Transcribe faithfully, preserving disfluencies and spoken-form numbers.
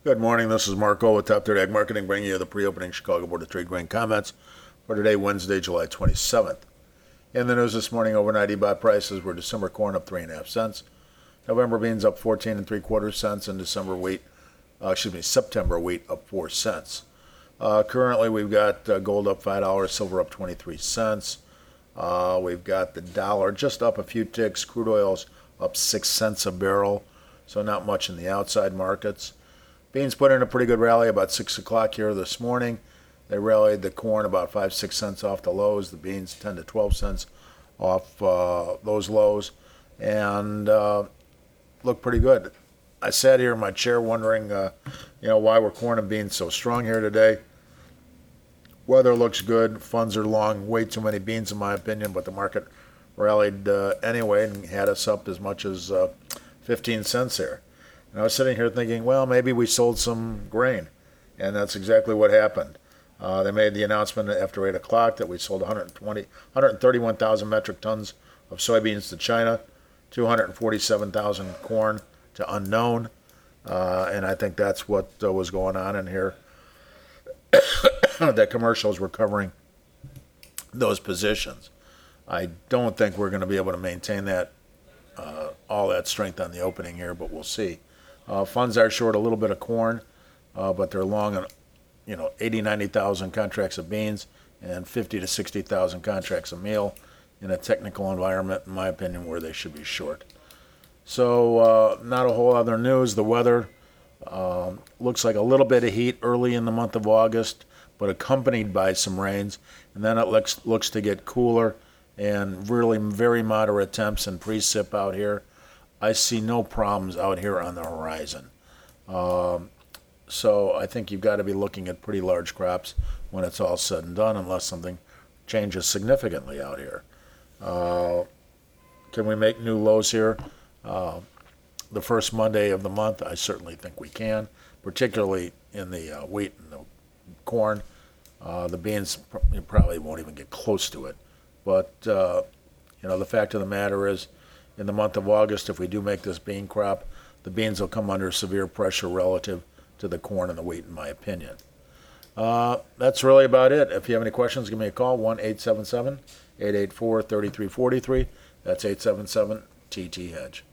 Good morning. This is Marco with Top thirty Ag Marketing, bringing you the pre-opening Chicago Board of Trade grain comments for today, Wednesday, July twenty-seventh. In the news this morning, overnight E B O T prices were December corn up three and a half cents, November beans up fourteen and three quarters cents, and December wheat, uh, excuse me, September wheat up four cents. Uh, currently, we've got uh, gold up five dollars, silver up twenty-three cents. Uh, we've got the dollar just up a few ticks. Crude oil's up six cents a barrel, so not much in the outside markets. Beans put in a pretty good rally about six o'clock here this morning. They rallied the corn about five, six cents off the lows. The beans ten to twelve cents off uh, those lows, and uh, look pretty good. I sat here in my chair wondering, uh, you know, why were corn and beans so strong here today. Weather looks good. Funds are long. Way too many beans, in my opinion, but the market rallied uh, anyway and had us up as much as uh, fifteen cents here. And I was sitting here thinking, well, maybe we sold some grain, and that's exactly what happened. Uh, they made the announcement after eight o'clock that we sold one hundred twenty, one hundred thirty-one thousand metric tons of soybeans to China, two hundred forty-seven thousand corn to unknown, uh, and I think that's what uh, was going on in here. That commercials were covering those positions. I don't think we're going to be able to maintain that uh, all that strength on the opening here, but we'll see. Uh, funds are short a little bit of corn, uh, but they're long on, you know, eighty, ninety thousand contracts of beans and fifty to sixty thousand contracts of meal in a technical environment, in my opinion, where they should be short. So uh, not a whole other news. The weather um, looks like a little bit of heat early in the month of August, but accompanied by some rains, and then it looks looks to get cooler and really very moderate temps and precip out here. I see no problems out here on the horizon. Um, so I think you've got to be looking at pretty large crops when it's all said and done, unless something changes significantly out here. Uh, can we make new lows here? Uh, the first Monday of the month, I certainly think we can, particularly in the uh, wheat and the corn. Uh, the beans you probably won't even get close to it. But, uh, you know, the fact of the matter is, in the month of August, if we do make this bean crop, the beans will come under severe pressure relative to the corn and the wheat, in my opinion. Uh, that's really about it. If you have any questions, give me a call, one eight seven seven, eight eight four, three three four three. That's eight seven seven T T Hedge.